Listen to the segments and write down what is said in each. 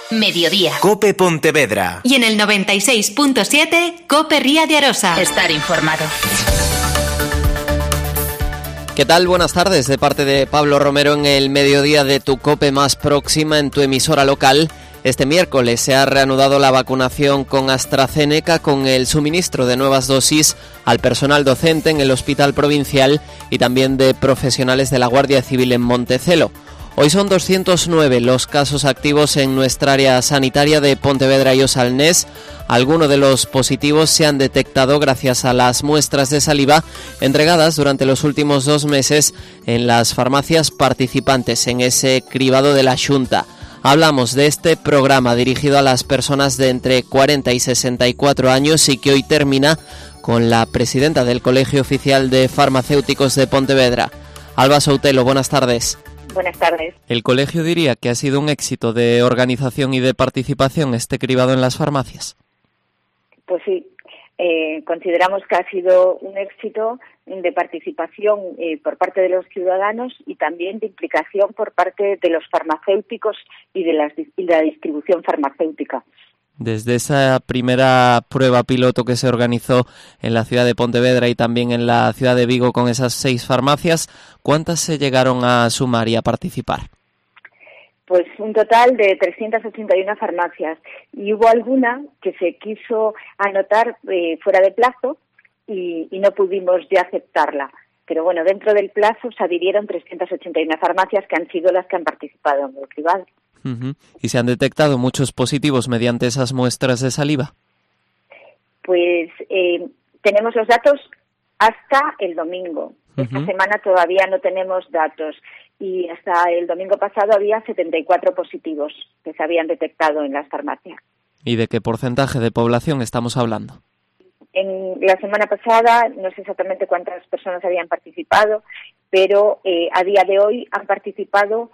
Mediodía. COPE Pontevedra. Y en el 96.7, COPE Ría de Arosa. Estar informado. ¿Qué tal? Buenas tardes, de parte de Pablo Romero en el mediodía de tu COPE más próxima en tu emisora local. Este miércoles se ha reanudado la vacunación con AstraZeneca con el suministro de nuevas dosis al personal docente en el Hospital Provincial y también de profesionales de la Guardia Civil en Montecelo. Hoy son 209 los casos activos en nuestra área sanitaria de Pontevedra y Osalnés. Algunos de los positivos se han detectado gracias a las muestras de saliva entregadas durante los últimos 2 meses en las farmacias participantes en ese cribado de la Xunta. Hablamos de este programa dirigido a las personas de entre 40 y 64 años y que hoy termina con la presidenta del Colegio Oficial de Farmacéuticos de Pontevedra. Alba Soutelo, buenas tardes. Buenas tardes. ¿El colegio diría que ha sido un éxito de organización y de participación este cribado en las farmacias? Pues sí, consideramos que ha sido un éxito de participación por parte de los ciudadanos y también de implicación por parte de los farmacéuticos y de la distribución farmacéutica. Desde esa primera prueba piloto que se organizó en la ciudad de Pontevedra y también en la ciudad de Vigo con esas 6 farmacias, ¿cuántas se llegaron a sumar y a participar? Pues un total de 381 farmacias y hubo alguna que se quiso anotar fuera de plazo y no pudimos ya aceptarla. Pero bueno, dentro del plazo se adhirieron 381 farmacias que han sido las que han participado en el cribado. ¿Y se han detectado muchos positivos mediante esas muestras de saliva? Pues tenemos los datos hasta el domingo. Esta semana todavía no tenemos datos y hasta el domingo pasado había 74 positivos que se habían detectado en las farmacias. ¿Y de qué porcentaje de población estamos hablando? En la semana pasada, no sé exactamente cuántas personas habían participado, pero a día de hoy han participado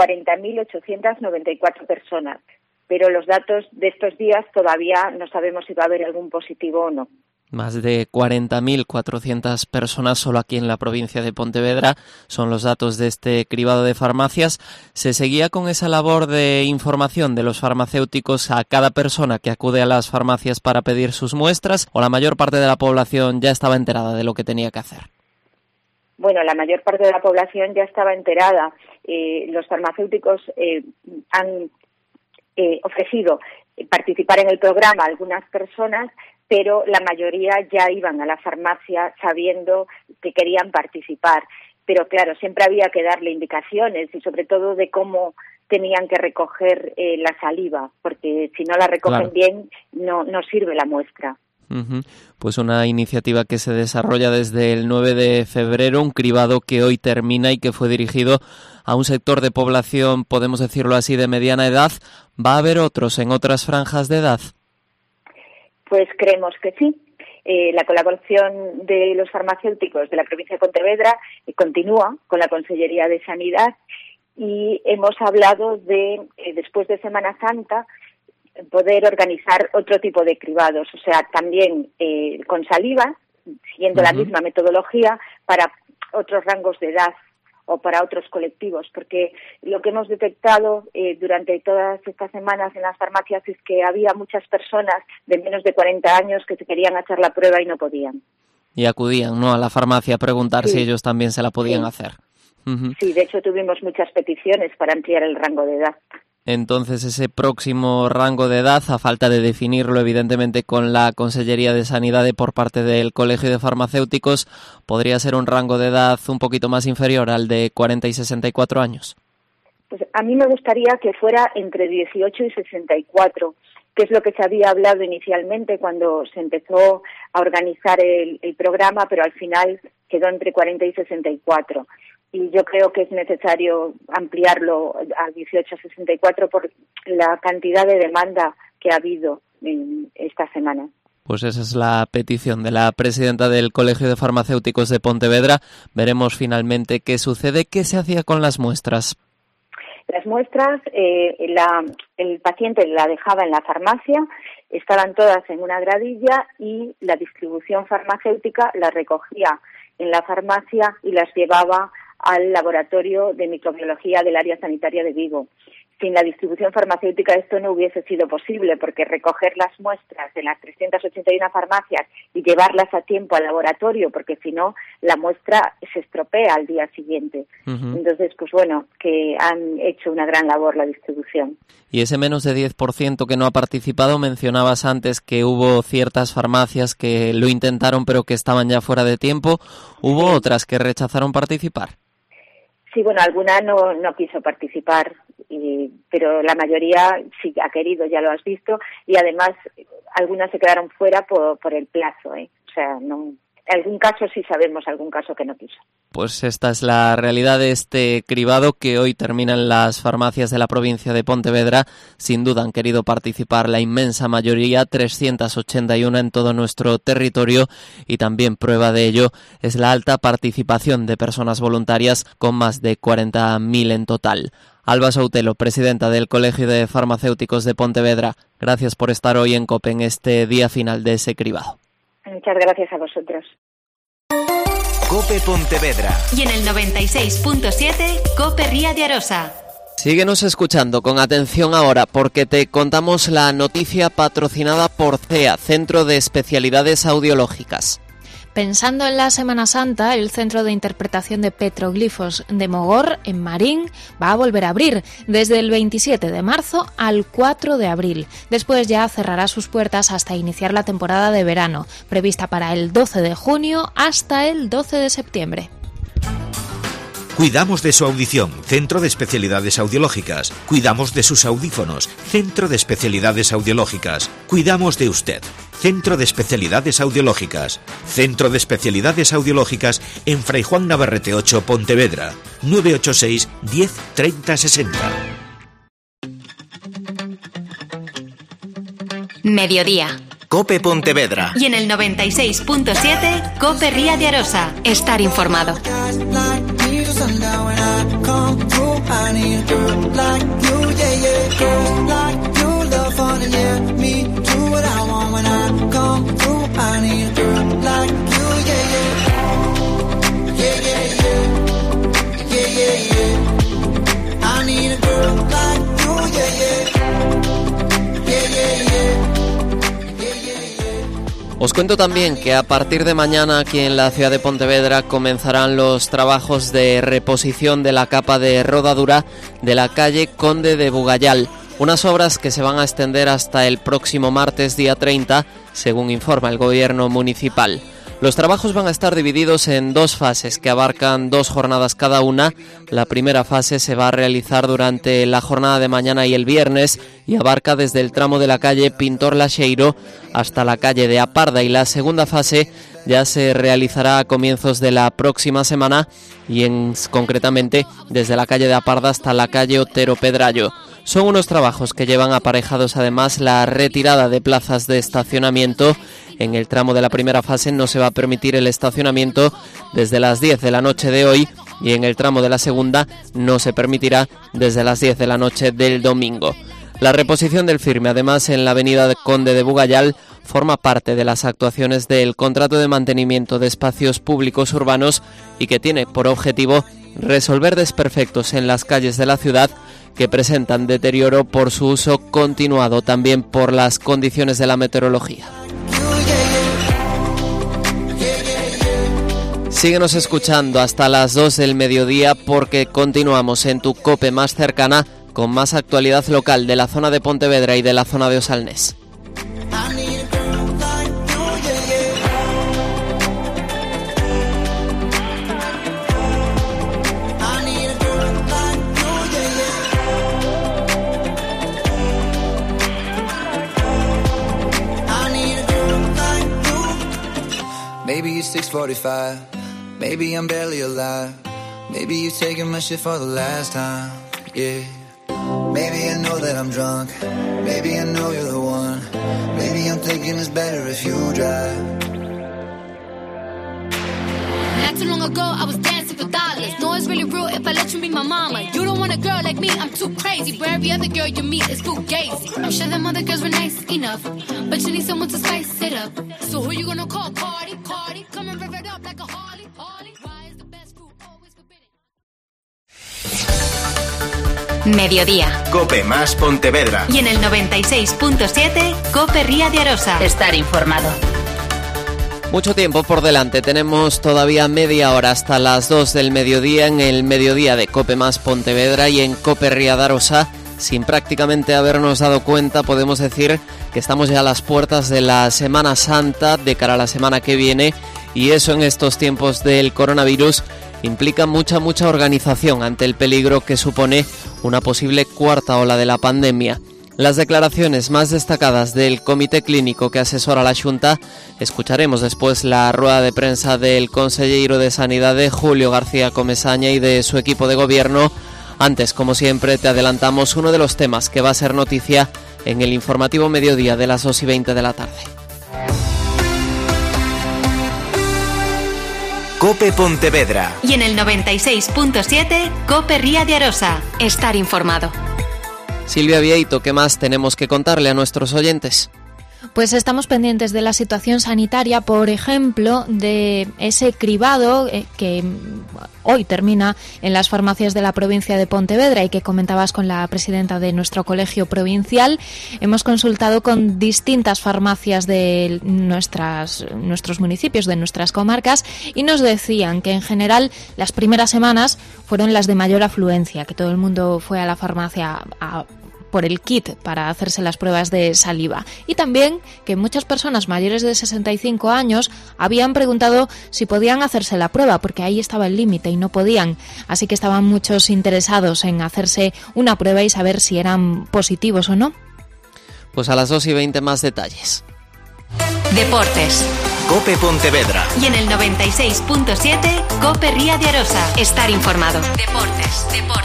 40.894 personas, pero los datos de estos días todavía no sabemos si va a haber algún positivo o no. Más de 40.400 personas solo aquí en la provincia de Pontevedra son los datos de este cribado de farmacias. ¿Se seguía con esa labor de información de los farmacéuticos a cada persona que acude a las farmacias para pedir sus muestras o la mayor parte de la población ya estaba enterada de lo que tenía que hacer? Bueno, la mayor parte de la población ya estaba enterada. Los farmacéuticos han ofrecido participar en el programa a algunas personas, pero la mayoría ya iban a la farmacia sabiendo que querían participar. Pero claro, siempre había que darle indicaciones y sobre todo de cómo tenían que recoger la saliva, porque si no la recogen bien no sirve la muestra. Pues una iniciativa que se desarrolla desde el 9 de febrero, un cribado que hoy termina y que fue dirigido a un sector de población, podemos decirlo así, de mediana edad. ¿Va a haber otros en otras franjas de edad? Pues creemos que sí. La colaboración de los farmacéuticos de la provincia de Pontevedra continúa con la Consellería de Sanidad y hemos hablado de, después de Semana Santa, poder organizar otro tipo de cribados, o sea, también con saliva, siguiendo la misma metodología para otros rangos de edad o para otros colectivos, porque lo que hemos detectado durante todas estas semanas en las farmacias es que había muchas personas de menos de 40 años que se querían hacer la prueba y no podían. Y acudían, ¿no?, a la farmacia a preguntar si ellos también se la podían hacer. Sí, de hecho tuvimos muchas peticiones para ampliar el rango de edad. Entonces ese próximo rango de edad, a falta de definirlo evidentemente con la Consellería de Sanidad por parte del Colegio de Farmacéuticos, ¿podría ser un rango de edad un poquito más inferior al de 40 y 64 años? Pues a mí me gustaría que fuera entre 18 y 64, que es lo que se había hablado inicialmente cuando se empezó a organizar el programa, pero al final quedó entre 40 y 64. Y yo creo que es necesario ampliarlo a 18 a 64 por la cantidad de demanda que ha habido en esta semana. Pues esa es la petición de la presidenta del Colegio de Farmacéuticos de Pontevedra. Veremos finalmente qué sucede. ¿Qué se hacía con las muestras? Las muestras, el paciente la dejaba en la farmacia, estaban todas en una gradilla y la distribución farmacéutica las recogía en la farmacia y las llevaba al laboratorio de microbiología del área sanitaria de Vigo. sin la distribución farmacéutica esto no hubiese sido posible, porque recoger las muestras de las 381 farmacias y llevarlas a tiempo al laboratorio, porque si no, la muestra se estropea al día siguiente. Entonces, pues bueno, que han hecho una gran labor la distribución. Y ese menos de 10% que no ha participado, mencionabas antes que hubo ciertas farmacias que lo intentaron pero que estaban ya fuera de tiempo. ¿Hubo otras que rechazaron participar? Sí, bueno, alguna no quiso participar, pero la mayoría sí ha querido, ya lo has visto, y además algunas se quedaron fuera por el plazo, O sea, no, en algún caso sí sabemos, algún caso que no quiso. Pues esta es la realidad de este cribado que hoy terminan las farmacias de la provincia de Pontevedra. Sin duda han querido participar la inmensa mayoría, 381 en todo nuestro territorio, y también prueba de ello es la alta participación de personas voluntarias, con más de 40.000 en total. Alba Soutelo, presidenta del Colegio de Farmacéuticos de Pontevedra, gracias por estar hoy en COPE en este día final de ese cribado. Muchas gracias a vosotros. COPE Pontevedra. Y en el 96.7, COPE Ría de Arosa. Síguenos escuchando con atención ahora, porque te contamos la noticia patrocinada por CEA, Centro de Especialidades Audiológicas. Pensando en la Semana Santa, el Centro de Interpretación de Petroglifos de Mogor, en Marín, va a volver a abrir desde el 27 de marzo al 4 de abril. Después ya cerrará sus puertas hasta iniciar la temporada de verano, prevista para el 12 de junio hasta el 12 de septiembre. Cuidamos de su audición, Centro de Especialidades Audiológicas. Cuidamos de sus audífonos, Centro de Especialidades Audiológicas. Cuidamos de usted, Centro de Especialidades Audiológicas. Centro de Especialidades Audiológicas en Fray Juan Navarrete 8, Pontevedra. 986 10 30 60. Mediodía. COPE Pontevedra. Y en el 96.7, COPE Ría de Arosa. Estar informado. Os cuento también que a partir de mañana aquí en la ciudad de Pontevedra comenzarán los trabajos de reposición de la capa de rodadura de la calle Conde de Bugallal. Unas obras que se van a extender hasta el próximo martes día 30, según informa el gobierno municipal. Los trabajos van a estar divididos en dos fases que abarcan 2 jornadas cada una. La primera fase se va a realizar durante la jornada de mañana y el viernes y abarca desde el tramo de la calle Pintor Laxeiro hasta la calle de Aparda, y la segunda fase ya se realizará a comienzos de la próxima semana y concretamente desde la calle de Aparda hasta la calle Otero Pedrallo. Son unos trabajos que llevan aparejados además la retirada de plazas de estacionamiento. En el tramo de la primera fase no se va a permitir el estacionamiento desde las 10 de la noche de hoy, y en el tramo de la segunda no se permitirá desde las 10 de la noche del domingo. La reposición del firme, además, en la avenida Conde de Bugallal, forma parte de las actuaciones del contrato de mantenimiento de espacios públicos urbanos y que tiene por objetivo resolver desperfectos en las calles de la ciudad que presentan deterioro por su uso continuado, también por las condiciones de la meteorología. Síguenos escuchando hasta las 2 del mediodía, porque continuamos en tu COPE más cercana con más actualidad local de la zona de Pontevedra y de la zona de Osalnés. Maybe it's 6:45, maybe I'm barely alive, maybe you're taking my shit for the last time, yeah. Maybe I know that I'm drunk, maybe I know you're the one, maybe I'm thinking it's better if you drive. Not too long ago, I was dancing for dollars. No, it's really real if I let you be my mama. You don't want a girl like me, I'm too crazy. But every other girl you meet is fugazi. I'm sure them other girls were nice enough, but you need someone to spice it up. So who you gonna call? Cardi, Cardi. Come and rev it up like a Harley, Harley. Why is the best food always forbidden? Mediodía. COPE más Pontevedra. Y en el 96.7, COPE Ría de Arosa. Estar informado. Mucho tiempo por delante, tenemos todavía media hora hasta las 2 del mediodía en el mediodía de COPE más Pontevedra y en COPE Ría de Arosa. Sin prácticamente habernos dado cuenta, podemos decir que estamos ya a las puertas de la Semana Santa de cara a la semana que viene, y eso en estos tiempos del coronavirus implica mucha organización ante el peligro que supone una posible cuarta ola de la pandemia. Las declaraciones más destacadas del comité clínico que asesora a la Xunta, escucharemos después la rueda de prensa del consellero de Sanidade, Julio García Comesaña, y de su equipo de gobierno. Antes, como siempre, te adelantamos uno de los temas que va a ser noticia en el informativo mediodía de las 2:20 de la tarde. COPE Pontevedra. Y en el 96.7, COPE Ría de Arosa. Estar informado. Silvia Vieito, ¿qué más tenemos que contarle a nuestros oyentes? Pues estamos pendientes de la situación sanitaria, por ejemplo, de ese cribado que hoy termina en las farmacias de la provincia de Pontevedra y que comentabas con la presidenta de nuestro colegio provincial. Hemos consultado con distintas farmacias de nuestros municipios, de nuestras comarcas, y nos decían que en general las primeras semanas fueron las de mayor afluencia, que todo el mundo fue a la farmacia por el kit para hacerse las pruebas de saliva, y también que muchas personas mayores de 65 años habían preguntado si podían hacerse la prueba, porque ahí estaba el límite y no podían, así que estaban muchos interesados en hacerse una prueba y saber si eran positivos o no. Pues a las 2:20 más detalles. Deportes. COPE Pontevedra. Y en el 96.7, COPE Ría de Arosa. Estar informado. Deportes.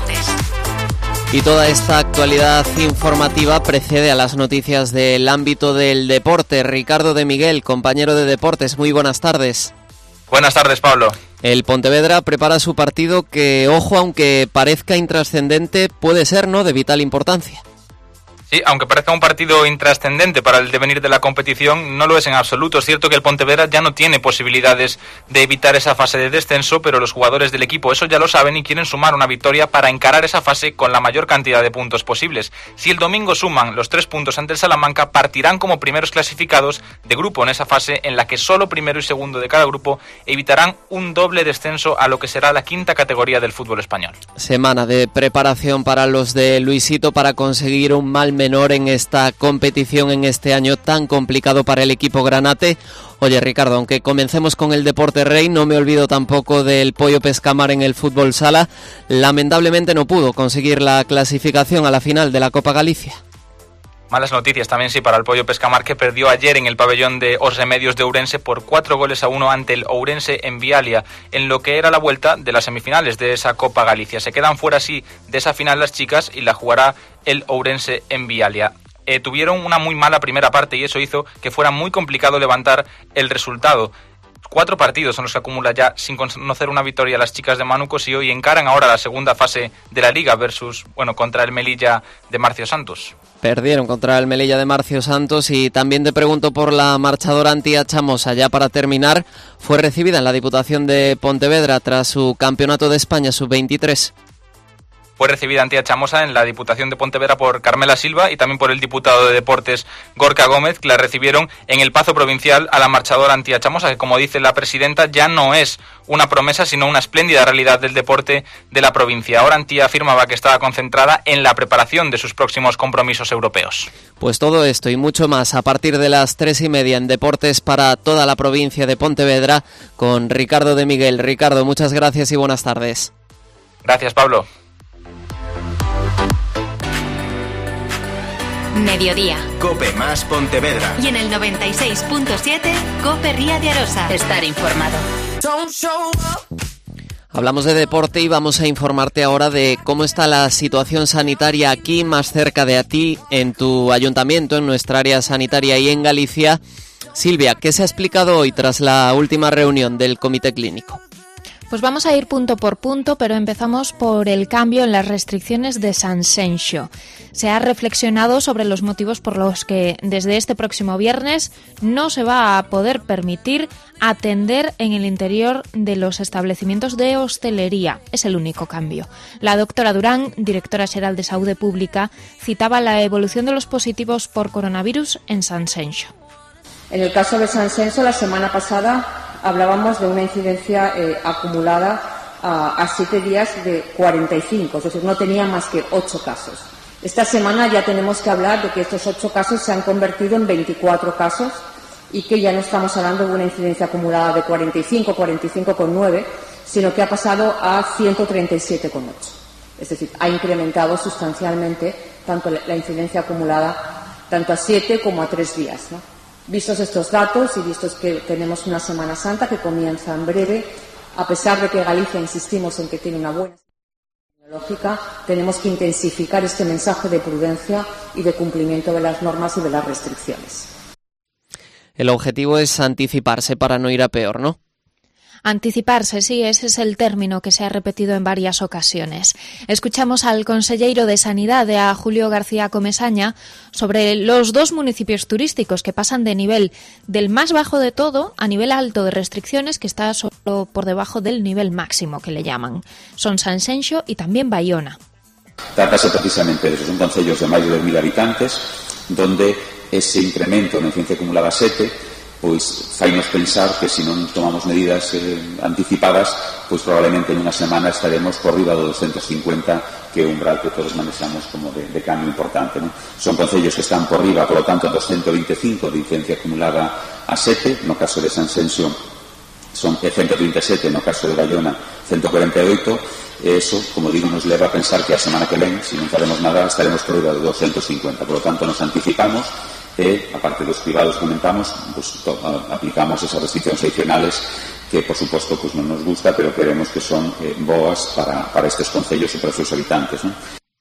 Y toda esta actualidad informativa precede a las noticias del ámbito del deporte. Ricardo de Miguel, compañero de deportes, muy buenas tardes. Buenas tardes, Pablo. El Pontevedra prepara su partido que, ojo, aunque parezca intrascendente, puede ser, ¿no?, de vital importancia. Sí, aunque parezca un partido intrascendente para el devenir de la competición, no lo es en absoluto. Es cierto que el Pontevedra ya no tiene posibilidades de evitar esa fase de descenso, pero los jugadores del equipo eso ya lo saben y quieren sumar una victoria para encarar esa fase con la mayor cantidad de puntos posibles. Si el domingo suman los 3 puntos ante el Salamanca, partirán como primeros clasificados de grupo en esa fase en la que solo primero y segundo de cada grupo evitarán un doble descenso a lo que será la 5ª categoría del fútbol español. Semana de preparación para los de Luisito para conseguir un mal menor en esta competición en este año tan complicado para el equipo granate. Oye, Ricardo, aunque comencemos con el deporte rey, no me olvido tampoco del Pollo Pescamar en el fútbol sala. Lamentablemente no pudo conseguir la clasificación a la final de la Copa Galicia. Malas noticias también, sí, para el Pollo Pescamar, que perdió ayer en el pabellón de Os Remedios de Ourense por 4-1 ante el Ourense en Vialia, en lo que era la vuelta de las semifinales de esa Copa Galicia. Se quedan fuera, sí, de esa final las chicas y la jugará el Ourense en Vialia. Tuvieron una muy mala primera parte y eso hizo que fuera muy complicado levantar el resultado. 4 partidos son los que acumula ya sin conocer una victoria las chicas de Manu Cosío y encaran ahora la segunda fase de la Liga contra el Melilla de Marcio Santos. Perdieron contra el Melilla de Marcio Santos. Y también te pregunto por la marchadora Antía Chamosa. Ya para terminar, fue recibida en la Diputación de Pontevedra tras su Campeonato de España Sub-23. Fue recibida Antía Chamosa en la Diputación de Pontevedra por Carmela Silva y también por el diputado de Deportes Gorka Gómez, que la recibieron en el Pazo Provincial a la marchadora Antía Chamosa, que, como dice la presidenta, ya no es una promesa, sino una espléndida realidad del deporte de la provincia. Ahora Antía afirmaba que estaba concentrada en la preparación de sus próximos compromisos europeos. Pues todo esto y mucho más a partir de las 3:30 en Deportes para toda la provincia de Pontevedra con Ricardo de Miguel. Ricardo, muchas gracias y buenas tardes. Gracias, Pablo. Mediodía. COPE más Pontevedra. Y en el 96.7, COPE Ría de Arosa. Estar informado. Hablamos de deporte y vamos a informarte ahora de cómo está la situación sanitaria aquí, más cerca de ti, en tu ayuntamiento, en nuestra área sanitaria y en Galicia. Silvia, ¿qué se ha explicado hoy tras la última reunión del comité clínico? Pues vamos a ir punto por punto, pero empezamos por el cambio en las restricciones de Sanxenxo. Se ha reflexionado sobre los motivos por los que desde este próximo viernes no se va a poder permitir atender en el interior de los establecimientos de hostelería. Es el único cambio. La doctora Durán, directora xeral de Saúde Pública, citaba la evolución de los positivos por coronavirus en Sanxenxo. En el caso de Sanxenxo, la semana pasada hablábamos de una incidencia acumulada a 7 días de 45, es decir, no tenía más que 8 casos. Esta semana ya tenemos que hablar de que estos 8 casos se han convertido en 24 casos y que ya no estamos hablando de una incidencia acumulada de 45, 45,9, sino que ha pasado a 137,8. Es decir, ha incrementado sustancialmente tanto la incidencia acumulada tanto a 7 como a 3 días, ¿no? Vistos estos datos y vistos que tenemos una Semana Santa que comienza en breve, a pesar de que Galicia insistimos en que tiene una buena epidemiológica, tenemos que intensificar este mensaje de prudencia y de cumplimiento de las normas y de las restricciones. El objetivo es anticiparse para no ir a peor, ¿no? Anticiparse, sí, ese es el término que se ha repetido en varias ocasiones. Escuchamos al conselleiro de Sanidade, a Julio García Comesaña, sobre los 2 municipios turísticos que pasan de nivel del más bajo de todo a nivel alto de restricciones, que está solo por debajo del nivel máximo que le llaman. Son Sanxenxo y también Baiona. Trátase precisamente de esos, son concellos de máis de 2.000 habitantes, donde ese incremento na incidencia acumulada 7 pois fainos pensar que se non tomamos medidas anticipadas, pois probablemente en unha semana estaremos por riba do 250, que é un umbral que todos manexamos como de cambio importante, ¿no? Son concellos que están por riba, por lo tanto, 225 de incidencia acumulada a 7, no caso de Sanxenxo son 137, no caso de Baiona 148, e eso, como digo, nos leva a pensar que a semana que ven, se non faremos nada, estaremos por riba de 250, por lo tanto nos anticipamos e, aparte dos privados comentamos, pues, aplicamos esas restriccións adicionales que, por suposto, pues, non nos gusta, pero queremos que son boas para estes concellos e para os seus habitantes, ¿no?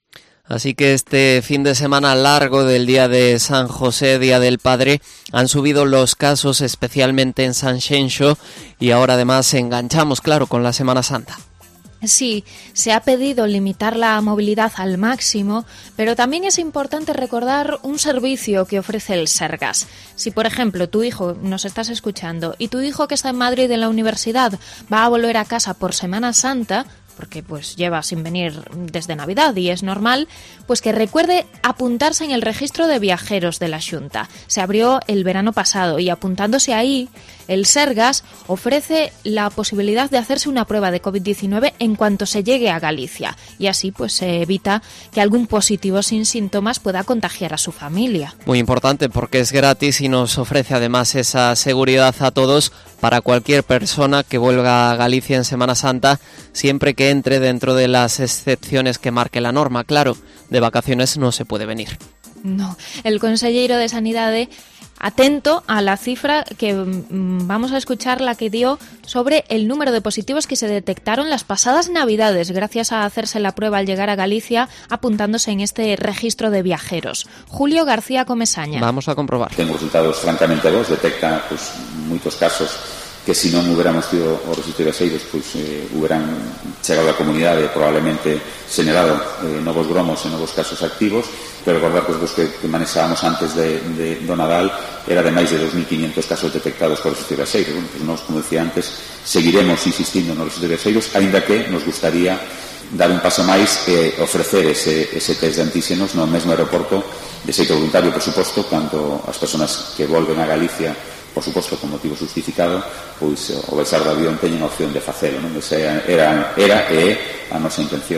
Así que este fin de semana largo del Día de San José, Día del Padre, han subido los casos, especialmente en Sanxenxo, y ahora además enganchamos, claro, con la Semana Santa. Sí, se ha pedido limitar la movilidad al máximo, pero también es importante recordar un servicio que ofrece el Sergas. Si, por ejemplo, tu hijo, nos estás escuchando, y tu hijo que está en Madrid en la universidad va a volver a casa por Semana Santa, porque pues lleva sin venir desde Navidad y es normal, pues que recuerde apuntarse en el registro de viajeros de la Xunta. Se abrió el verano pasado y apuntándose ahí, el Sergas ofrece la posibilidad de hacerse una prueba de COVID-19 en cuanto se llegue a Galicia y así pues se evita que algún positivo sin síntomas pueda contagiar a su familia. Muy importante porque es gratis y nos ofrece además esa seguridad a todos para cualquier persona que vuelva a Galicia en Semana Santa, siempre que entre dentro de las excepciones que marque la norma. Claro, de vacaciones no se puede venir. No, el conselleiro de Sanidade, atento a la cifra que vamos a escuchar, la que dio sobre el número de positivos que se detectaron las pasadas Navidades gracias a hacerse la prueba al llegar a Galicia apuntándose en este registro de viajeros. Julio García Comesaña. Vamos a comprobar. Tengo resultados francamente bons, detecta pues, moitos casos que se non hubiéramos tido o registro de viaxeiros, pois hubieran chegado á comunidade, probablemente xenerado novos gromos e novos casos activos, pero recordar que os que manexábamos antes do Nadal era de máis de 2.500 casos detectados por registro de viaxeiros. Bueno, pues nós, como decía antes, seguiremos insistindo no registro de viaxeiros, aínda que nos gustaría dar un paso máis e ofrecer ese test de antíxenos no mesmo aeroporto, de xeito voluntario, por suposto, cando as persoas que volven a Galicia, por suposto, con motivo justificado, pois o baixar do avión teñen a opción de facelo, non? Esa era e é a nosa intención.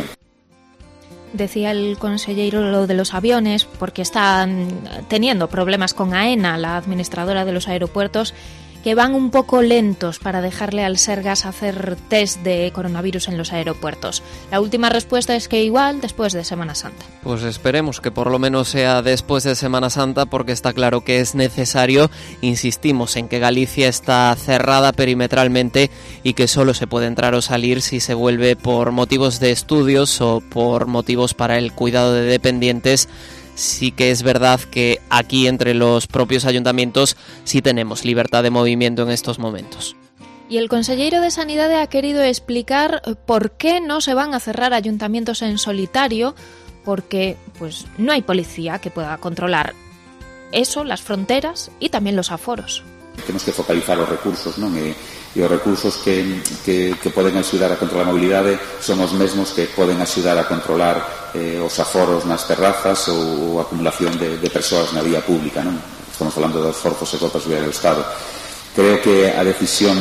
Decía el conselleiro lo de los aviones porque están teniendo problemas con AENA, la administradora de los aeropuertos, que van un poco lentos para dejarle al Sergas hacer test de coronavirus en los aeropuertos. La última respuesta es que igual después de Semana Santa. Pues esperemos que por lo menos sea después de Semana Santa, porque está claro que es necesario. Insistimos en que Galicia está cerrada perimetralmente y que solo se puede entrar o salir si se vuelve por motivos de estudios o por motivos para el cuidado de dependientes. Sí que es verdad que aquí entre los propios ayuntamientos sí tenemos libertad de movimiento en estos momentos. Y el conselleiro de Sanidade ha querido explicar por qué no se van a cerrar ayuntamientos en solitario, porque pues no hay policía que pueda controlar eso, las fronteras e tamén los aforos. Temos que focalizar os recursos, non? E os recursos que poden axudar a controlar a mobilidade son os mesmos que poden axudar a controlar os aforos nas terrazas ou a acumulación de persoas na vía pública, non? Estamos falando dos forzos e cotas do Estado. Creo que a decisión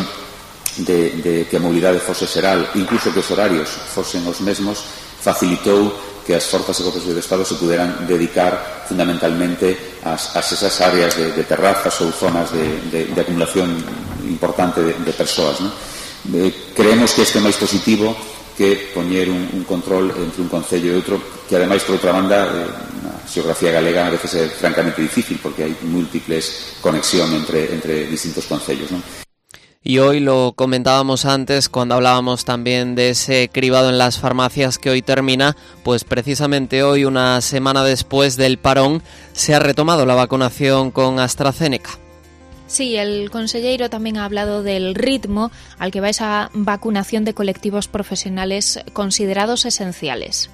de que a mobilidade fose xeral, incluso que os horarios fosen os mesmos, facilitou que as forzas e cotas do Estado se puderan dedicar fundamentalmente a esas áreas de terrazas ou zonas de acumulación importante de persoas, non? Creemos que este é máis positivo que poñer un control entre un concello e outro, que ademais, por outra banda, na xeografía galega a veces é francamente difícil porque hai múltiples conexión entre distintos concellos, non? Y hoy lo comentábamos antes cuando hablábamos también de ese cribado en las farmacias que hoy termina, pues precisamente hoy, una semana después del parón, se ha retomado la vacunación con AstraZeneca. Sí, el conselleiro tamén ha hablado del ritmo al que va esa vacunación de colectivos profesionales considerados esenciales.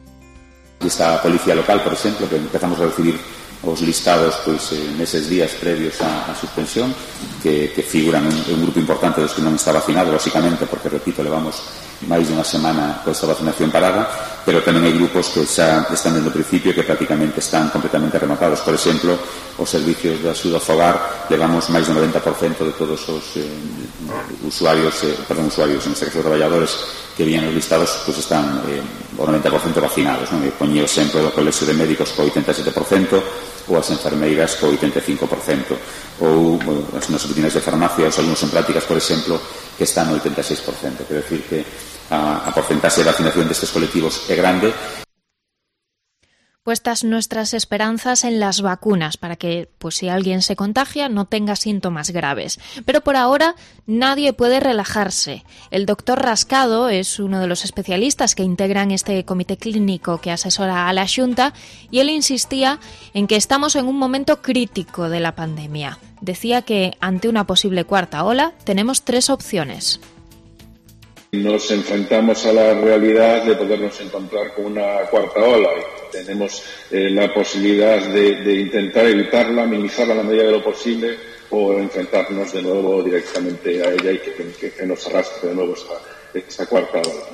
Esta policía local, por exemplo, que empezamos a recibir os listados pois neses días previos á suspensión, que figuran un grupo importante dos que non está vacinado, lógicamente, porque, repito, levamos máis de unha semana con esta vacinación parada, pero tamén hai grupos que xa están dentro do principio que prácticamente están completamente rematados. Por exemplo, os servicios de axuda ao fogar, levamos máis do 90% de todos os usuarios, en este caso traballadores que vían os listados, pois están o 90% vacinados, non? Poñía o exemplo do Colexio de Médicos co 87%, ou as enfermeiras co 85%, ou as nas oficinas de farmacia, os alumnos en prácticas, por exemplo, que están no 86%. Quero decir que a porcentaxe de vacinación destes colectivos é grande. Puestas nuestras esperanzas en las vacunas para que, pues si alguien se contagia, no tenga síntomas graves. Pero por ahora nadie puede relajarse. El doctor Rascado es uno de los especialistas que integran este comité clínico que asesora a la Xunta y él insistía en que estamos en un momento crítico de la pandemia. Decía que ante una posible cuarta ola tenemos 3 opciones. Nos enfrentamos a la realidad de podernos encontrar con una cuarta ola. Tenemos la posibilidad de intentar evitarla, minimizarla a la medida de lo posible o enfrentarnos de nuevo directamente a ella y que nos arrastre de nuevo esa cuarta ola.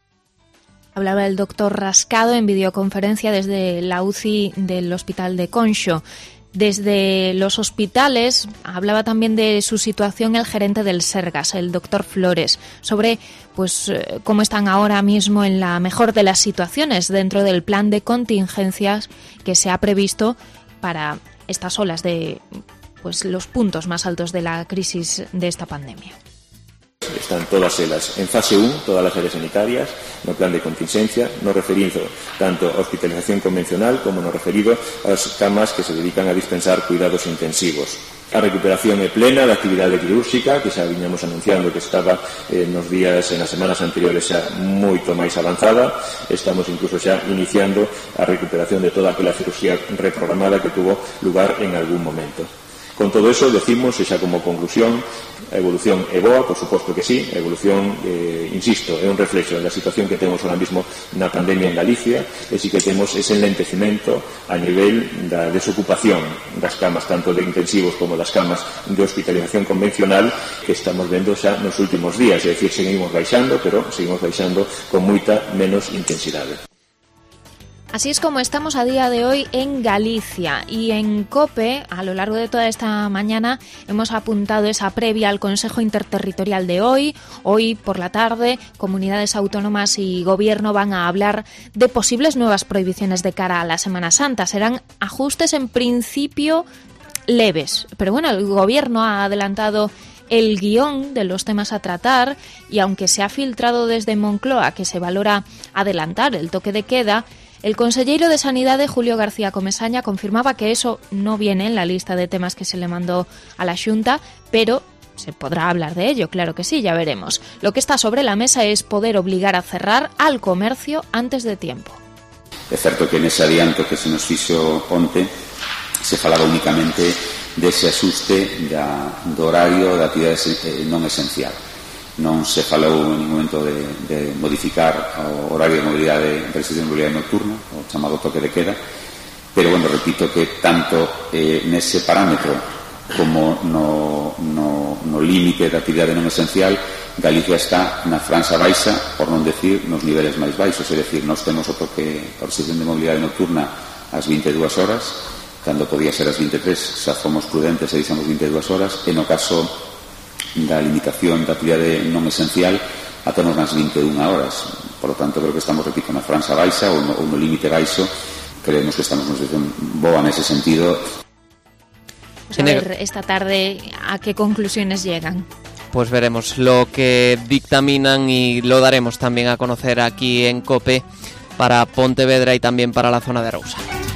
Hablaba el doctor Rascado en videoconferencia desde la UCI del Hospital de Conxo. Desde los hospitales hablaba también de su situación el gerente del Sergas, el doctor Flores, sobre pues cómo están ahora mismo en la mejor de las situaciones dentro del plan de contingencias que se ha previsto para estas olas de pues los puntos más altos de la crisis de esta pandemia. Están todas elas en fase 1, todas as áreas sanitarias, no plan de contingencia, no referido tanto a hospitalización convencional como no referido ás camas que se dedican a dispensar cuidados intensivos. A recuperación é plena da actividade quirúrxica, que xa viñamos anunciando que estaba nas semanas anteriores xa moito máis avanzada. Estamos incluso xa iniciando a recuperación de toda aquela cirugía reprogramada que tuvo lugar en algún momento. Con todo eso, decimos, e xa como conclusión, a evolución é boa, por suposto que sí, a evolución, insisto, é un reflexo da situación que temos ahora mismo na pandemia en Galicia, e si que temos ese enlentecimento a nivel da desocupación das camas, tanto de intensivos como das camas de hospitalización convencional, que estamos vendo xa nos últimos días, é dicir, seguimos baixando, pero seguimos baixando con moita menos intensidade. Así es como estamos a día de hoy en Galicia y en COPE, a lo largo de toda esta mañana, hemos apuntado esa previa al Consejo Interterritorial de hoy. Hoy por la tarde, comunidades autónomas y gobierno van a hablar de posibles nuevas prohibiciones de cara a la Semana Santa. Serán ajustes en principio leves, pero bueno, el gobierno ha adelantado el guión de los temas a tratar y aunque se ha filtrado desde Moncloa que se valora adelantar el toque de queda, el conselleiro de Sanidade, Julio García Comesaña, confirmaba que eso no viene en la lista de temas que se le mandó a la Xunta, pero se podrá hablar de ello, claro que sí, ya veremos. Lo que está sobre la mesa es poder obligar a cerrar al comercio antes de tiempo. É certo que nese adianto que se nos fixo onte se falaba únicamente dese axuste do horario da actividade non esencial. Non se falou en ningún momento de modificar o horario de mobilidade, restricción de mobilidade nocturna, o chamado toque de queda, pero, bueno, repito que tanto nese parámetro como no límite da actividade non esencial, Galicia está na franxa baixa, por non decir nos niveles máis baixos, é dicir, nós temos o toque, a restricción de mobilidade nocturna ás 22 horas, cando podía ser ás 23, xa fomos prudentes e dixemos 22 horas, e no caso da limitación da actividade non esencial, atemos nas 21 horas. Por lo tanto, creo que estamos, repito, na franxa baixa ou no límite baixo. Creemos que estamos nunha situación boa nese sentido. Pues a ver, esta tarde, ¿a qué conclusiones llegan? Pues veremos lo que dictaminan y lo daremos también a conocer aquí en COPE para Pontevedra y también para la zona de Arousa.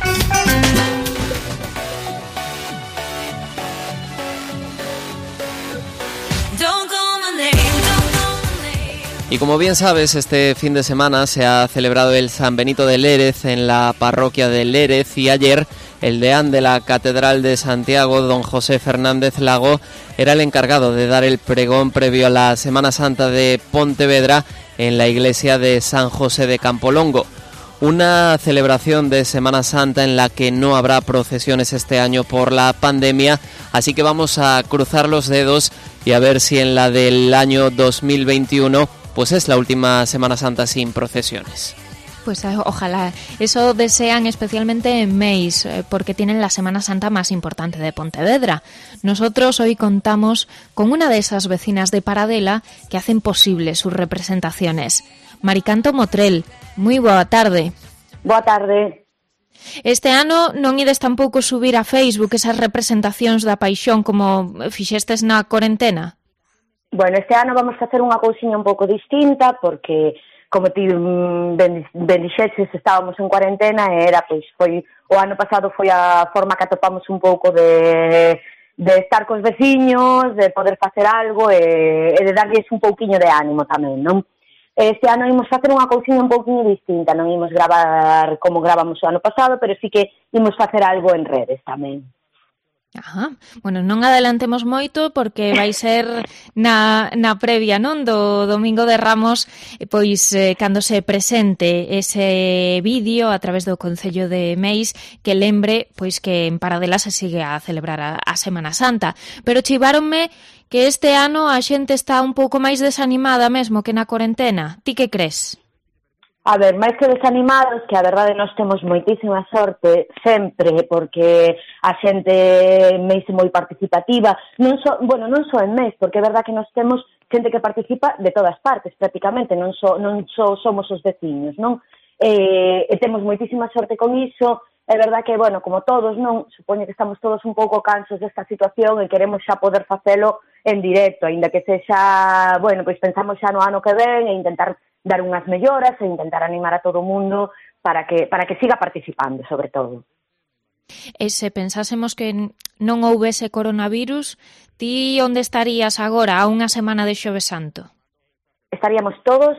Y como bien sabes, este fin de semana se ha celebrado el San Benito de Lérez en la parroquia de Lérez y ayer el deán de la Catedral de Santiago, don José Fernández Lago, era el encargado de dar el pregón previo a la Semana Santa de Pontevedra en la iglesia de San José de Campolongo. Una celebración de Semana Santa en la que no habrá procesiones este año por la pandemia, así que vamos a cruzar los dedos y a ver si en la del año 2021 pues es la última Semana Santa sin procesiones. Pues ojalá, eso desean especialmente en Meis, porque tienen la Semana Santa más importante de Pontevedra. Nosotros hoy contamos con una de esas vecinas de Paradela que hacen posible sus representaciones. Maricanto Motrel, moi boa tarde. Boa tarde. Este ano non ides tampouco subir a Facebook esas representacións da Paixón como fixestes na cuarentena? Bueno, este ano vamos a facer unha cousiña un pouco distinta porque, como ti ben dixeches, estábamos en cuarentena e era, pois, foi o ano pasado foi a forma que atopamos un pouco de estar cos veciños, de poder facer algo e de darlles un pouquiño de ánimo tamén, non? Este ano imos facer unha cousiña un pouquinho distinta, non imos gravar como gravamos o ano pasado, pero sí que imos facer algo en redes tamén. Ajá. Bueno, non adelantemos moito porque vai ser na previa, non, do Domingo de Ramos, pois cando se presente ese vídeo a través do Concello de Meis que lembre pois que en Paradela se sigue a celebrar a Semana Santa. Pero chiváronme que este ano a xente está un pouco máis desanimada mesmo que na cuarentena. Ti que crees? A ver, máis que desanimados, que a verdade nós temos moitísima sorte sempre, porque a xente Meis é moi participativa, non só en Meis, porque é verdade que nós temos xente que participa de todas partes, prácticamente, non só somos os veciños, non? E temos moitísima sorte con iso. É verdade que, bueno, como todos, non? Supoño que estamos todos un pouco cansos desta situación e queremos xa poder facelo en directo, aínda que sexa, bueno, pois pensamos xa no ano que ven e intentar dar unhas melloras e intentar animar a todo o mundo para que siga participando, sobre todo. E se pensásemos que non houbese coronavirus, ti onde estarías agora a unha semana de Xoves Santo? Estaríamos todos,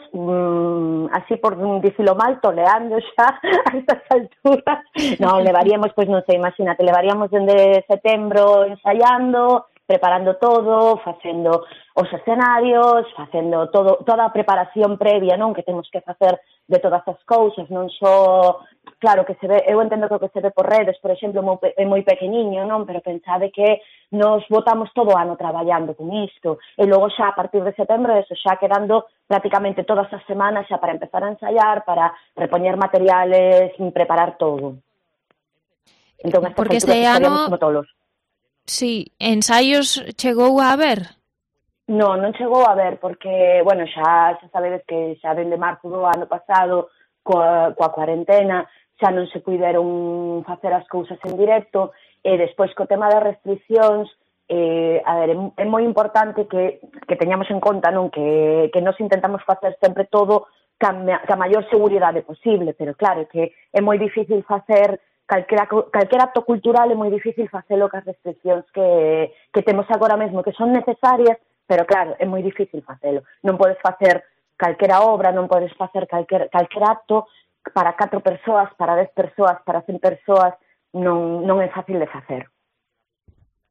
así por dicilo mal, toleando xa a estas alturas. Non, levaríamos, pois non sei, imagínate, levaríamos dende setembro ensaiando, preparando todo, facendo os escenarios, facendo toda a preparación previa, non, que temos que facer de todas as cousas, non só, claro, que se ve, eu entendo que o que se ve por redes, por exemplo, é moi pequeniño, non, pero pensade que nos botamos todo o ano traballando con isto, e logo xa a partir de setembro, eso xa quedando prácticamente todas as semanas xa para empezar a ensaiar, para repoñer materiales, preparar todo. Entón, porque este ano como tolos. Sí, ensaios chegou a haber? Non chegou a haber, porque, bueno, xa sabedes que xa dende marzo do ano pasado, coa cuarentena, xa non se puideron facer as cousas en directo, e despois co tema das restriccións, a ver, é moi importante que teñamos en conta, non, que nos intentamos facer sempre todo ca maior seguridade posible, pero claro, que é moi difícil facer calquer acto cultural, é moi difícil facelo cas restriccións que temos agora mesmo, que son necesarias, pero claro, é moi difícil facelo. Non podes facer calquera obra, non podes facer calquer acto para 4 persoas, para 10 persoas, para 100 persoas, non é fácil de facer.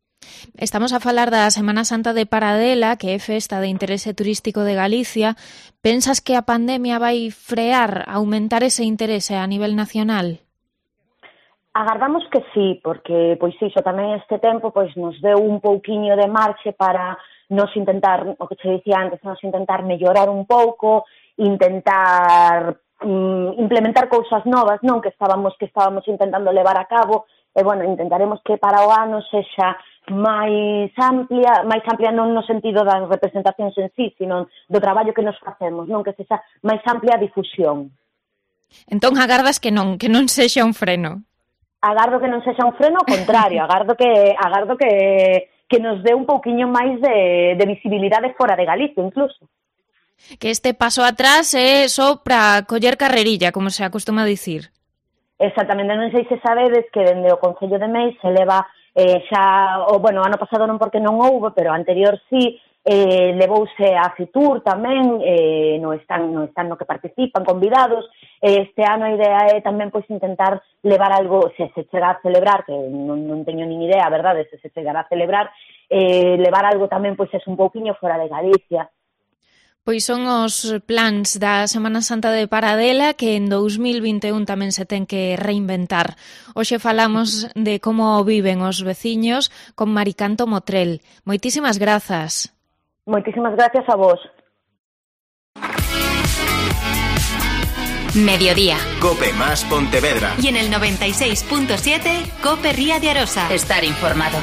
Estamos a falar da Semana Santa de Paradela, que é festa de interese turístico de Galicia. Pensas que a pandemia vai frear, aumentar ese interese a nivel nacional? Agardamos que sí, porque pois iso tamén este tempo pois nos deu un pouquiño de marxe para nos intentar, o que che dicía antes, nos intentar mellorar un pouco, intentar implementar cousas novas, non que estábamos intentando levar a cabo, e bueno, intentaremos que para o ano sexa máis amplia non no sentido das representacións en sí, sino do traballo que nos facemos, non que sexa máis amplia a difusión. Entón agardas que non sexa un freno. Agardo que non sexa un freno, ao contrario, agardo que nos dé un pouquiño máis de visibilidade fora de Galicia, incluso. Que este paso atrás é só para coller carrerilla, como se acostuma a dicir. Exactamente, non sei se sabedes que dende o Concello de Meis se leva ano pasado non porque non houve, pero anterior sí, levouse a Fitur tamén, no stand no que participan convidados. Este ano a idea é tamén pois intentar levar algo, se chega a celebrar, que non teño nin idea, verdade, se chegará a celebrar, levar algo tamén pois es un pouquiño fora de Galicia. Pois son os plans da Semana Santa de Paradela que en 2021 tamén se ten que reinventar. Hoxe falamos de como viven os veciños con Maricanto Motrel. Moitísimas grazas. Moitísimas gracias a vos. Mediodía. Cope más Pontevedra. Y en el 96.7, Cope Ría de Arosa. Estar informado.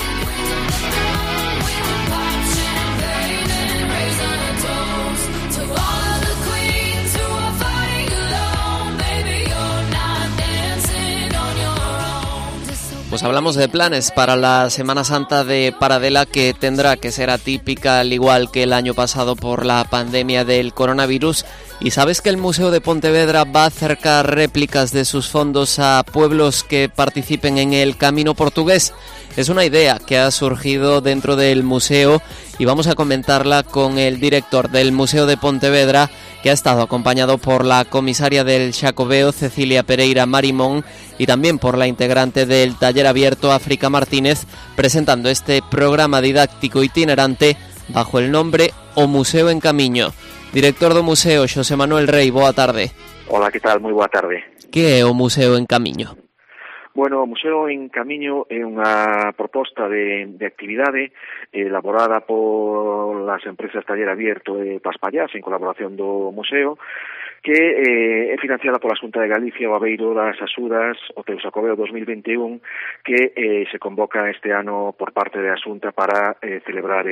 Pues hablamos de planes para la Semana Santa de Paradela, que tendrá que ser atípica al igual que el año pasado por la pandemia del coronavirus. ¿Y sabes que el Museo de Pontevedra va a acercar réplicas de sus fondos a pueblos que participen en el Camino Portugués? Es una idea que ha surgido dentro del museo y vamos a comentarla con el director del Museo de Pontevedra, que ha estado acompañado por la comisaria del Xacobeo, Cecilia Pereira Marimón, y también por la integrante del taller abierto, África Martínez, presentando este programa didáctico itinerante bajo el nombre O Museo en Camiño. Director do museo, Xosé Manuel Rei, boa tarde. Hola, que tal? Moi boa tarde. Que é o Museo en Camiño? Bueno, o Museo en Camiño é unha proposta de actividade elaborada por las empresas Taller Abierto e Paspallás en colaboración do museo, que é financiada pola Xunta de Galicia o abeiro das axudas o teu Xacobeo 2021, que se convoca este ano por parte da Xunta para celebrar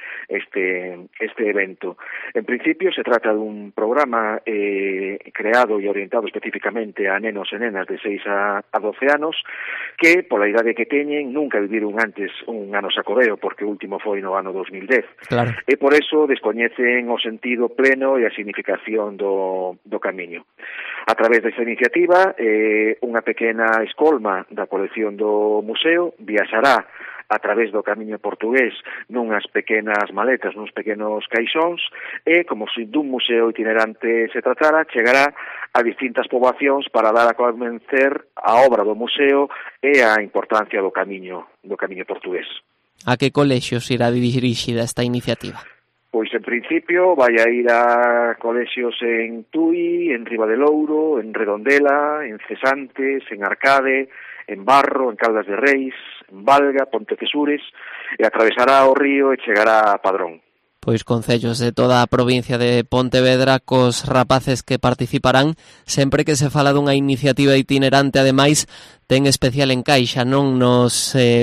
este evento. En principio se trata dun programa creado e orientado especificamente a nenos e nenas de 6 a 12 anos que, pola idade que teñen, nunca viviron antes un ano Xacobeo, porque o último foi no ano 2010. Claro. E por eso descoñecen o sentido pleno e a significación do camiño. A través desta iniciativa, unha pequena escolma da colección do museo viaxará a través do Camiño Portugués nunhas pequenas maletas, nuns pequenos caixóns, e, como se dun museo itinerante se tratara, chegará a distintas poboacións para dar a convencer a obra do museo e a importancia do Camiño Portugués. A que colexios irá dirixida esta iniciativa? Pois, en principio, vai a ir a colexios en Tui, en Ribadelouro, en Redondela, en Cesantes, en Arcade, en Barro, en Caldas de Reis, en Valga, Pontecesures, e atravesará o río e chegará a Padrón. Pois concellos de toda a provincia de Pontevedra cos rapaces que participarán. Sempre que se fala dunha iniciativa itinerante, ademais, ten especial encaixa, non na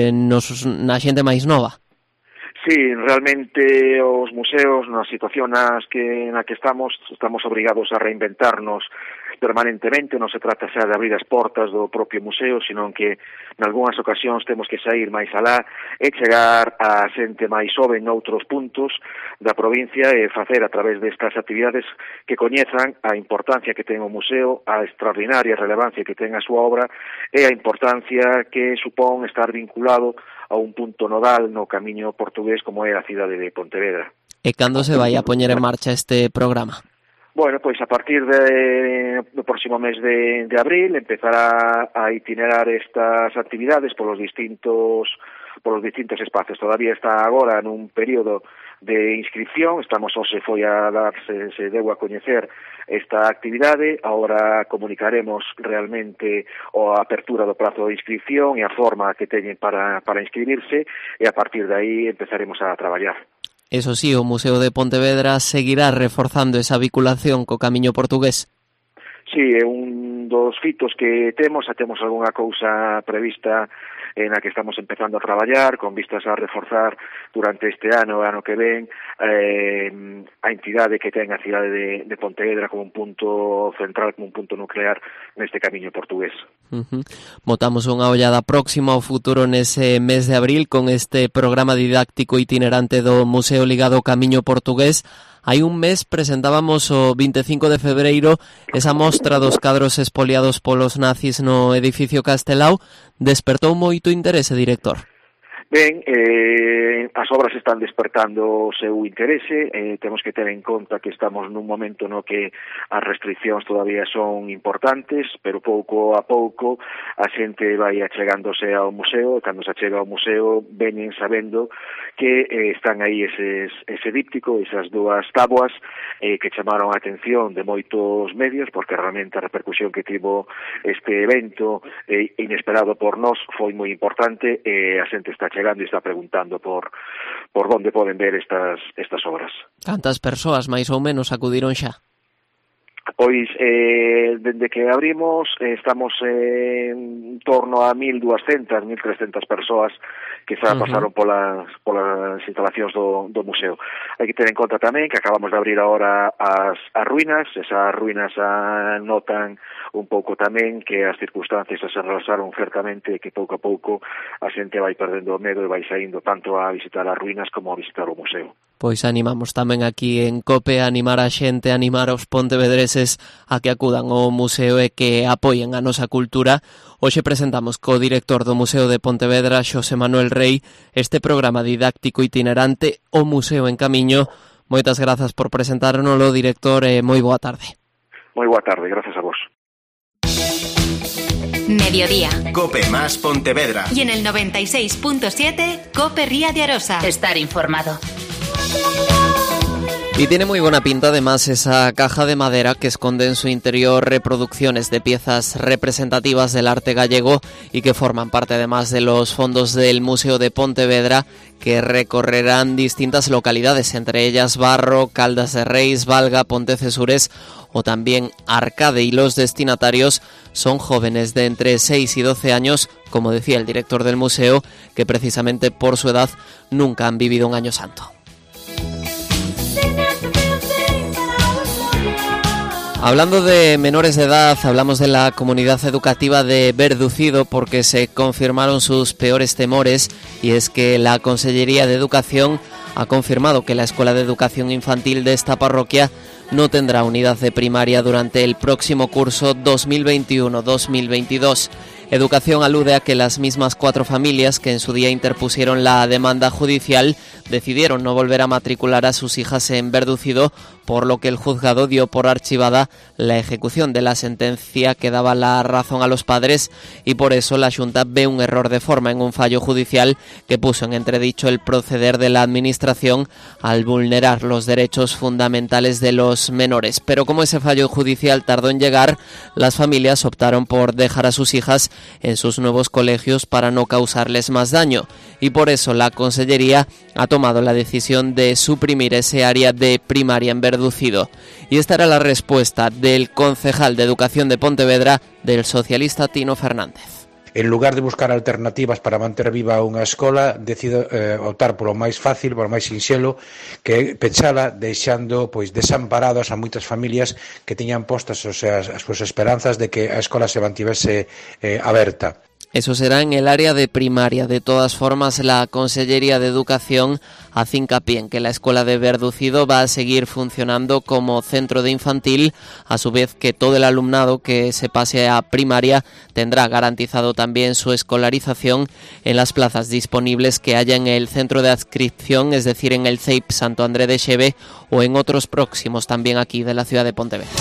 xente máis nova. Sí, realmente os museos na situación na que estamos obrigados a reinventarnos permanentemente. Non se trata xa de abrir as portas do propio museo, sino que nalgúnas ocasións temos que sair máis alá e chegar a xente máis jove en outros puntos da provincia e facer a través destas actividades que coñezan a importancia que ten o museo, a extraordinaria relevancia que ten a súa obra e a importancia que supón estar vinculado a un punto nodal no Camiño Portugués como é a cidade de Pontevedra. E cando se vai a poñer en marcha este programa? Bueno, pois a partir do próximo mes de abril empezará a itinerar estas actividades polos distintos espazos. Todavía está agora nun período de inscripción, hoxe foi a darse, se deu a coñecer esta actividade, agora comunicaremos realmente a apertura do prazo de inscripción e a forma que teñen para inscribirse, e a partir de aí empezaremos a traballar. Eso sí, o Museo de Pontevedra seguirá reforzando esa vinculación co Camiño Portugués. Sí, é un dos fitos que temos algunha cousa prevista na que estamos empezando a traballar con vistas a reforzar durante este ano que ven a entidade que ten a cidade de Pontevedra como un punto central, como un punto nuclear neste Camiño Portugués. Botamos unha ollada próxima ao futuro nese mes de abril con este programa didáctico itinerante do Museo ligado ao Camiño Portugués. Hai un mes presentábamos o 25 de febreiro esa mostra dos cadros expoliados polos nazis no edificio Castelao. Despertou moito interese, director? Ben, as obras están despertando o seu interese, temos que ter en conta que estamos nun momento no que as restriccións todavía son importantes, pero pouco a pouco a xente vai achegándose ao museo, e cando se achega ao museo veñen sabendo que están aí ese díptico, esas dúas táboas que chamaron a atención de moitos medios, porque realmente a repercusión que tivo este evento inesperado por nós foi moi importante, e a xente está chegando e está preguntando por onde poden ver estas obras. Cantas persoas máis ou menos acudiron xa? Pois, dende que abrimos, estamos en torno a 1.200, 1.300 persoas que xa pasaron polas instalacións do museo. Hai que ter en conta tamén que acabamos de abrir agora as ruínas, esas ruínas notan un pouco tamén que as circunstancias se relaxaron certamente, que pouco a pouco a xente vai perdendo o medo e vai saindo tanto a visitar as ruínas como a visitar o museo. Pois animamos tamén aquí en COPE a animar a xente, a animar aos pontevedreses a que acudan ao museo e que apoien a nosa cultura. Hoxe presentamos co director do Museo de Pontevedra, Xosé Manuel Rei, este programa didáctico itinerante O Museo en Camiño. Moitas grazas por presentárnoslo, director, e moi boa tarde. Moi boa tarde, gracias a vos. Mediodía. COPE más Pontevedra. Y en el 96.7, COPE Ría de Arosa. Estar informado. Y tiene muy buena pinta además esa caja de madera que esconde en su interior reproducciones de piezas representativas del arte gallego y que forman parte además de los fondos del Museo de Pontevedra, que recorrerán distintas localidades, entre ellas Barro, Caldas de Reis, Valga, Pontecesures o también Arcade, y los destinatarios son jóvenes de entre 6 y 12 años, como decía el director del museo, que precisamente por su edad nunca han vivido un año santo. Hablando de menores de edad, hablamos de la comunidad educativa de Verducido porque se confirmaron sus peores temores, y es que la Consellería de Educación ha confirmado que la Escuela de Educación Infantil de esta parroquia no tendrá unidad de primaria durante el próximo curso 2021-2022. Educación alude a que las mismas 4 familias que en su día interpusieron la demanda judicial decidieron no volver a matricular a sus hijas en Verducido, por lo que el juzgado dio por archivada la ejecución de la sentencia que daba la razón a los padres, y por eso la Xunta ve un error de forma en un fallo judicial que puso en entredicho el proceder de la Administración al vulnerar los derechos fundamentales de los menores. Pero como ese fallo judicial tardó en llegar, las familias optaron por dejar a sus hijas en sus nuevos colegios para no causarles más daño, y por eso la Consellería ha tomado la decisión de suprimir ese área de primaria en Verducido. Y esta era la respuesta del concejal de Educación de Pontevedra, del socialista Tino Fernández. En lugar de buscar alternativas para manter viva unha escola, decido optar polo máis fácil, polo máis sinxelo, que pechala deixando desamparadas a moitas familias que tiñan postas as súas esperanzas de que a escola se mantivese aberta. Eso será en el área de primaria. De todas formas, la Consellería de Educación hace hincapié en que la escuela de Verducido va a seguir funcionando como centro de infantil, a su vez que todo el alumnado que se pase a primaria tendrá garantizado también su escolarización en las plazas disponibles que haya en el centro de adscripción, es decir, en el CEIP Santo André de Xeve o en otros próximos también aquí de la ciudad de Pontevedra.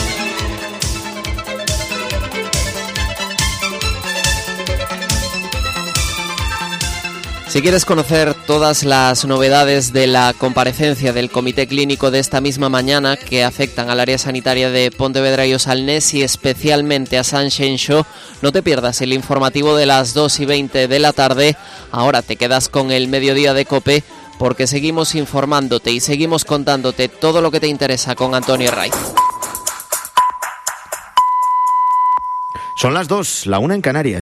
Si quieres conocer todas las novedades de la comparecencia del Comité Clínico de esta misma mañana que afectan al área sanitaria de Pontevedra y Osalnés y especialmente a Sanxenxo, no te pierdas el informativo de las 2:20 de la tarde. Ahora te quedas con el mediodía de COPE porque seguimos informándote y seguimos contándote todo lo que te interesa con Antonio Raiz. Son las 2, la 1 en Canarias.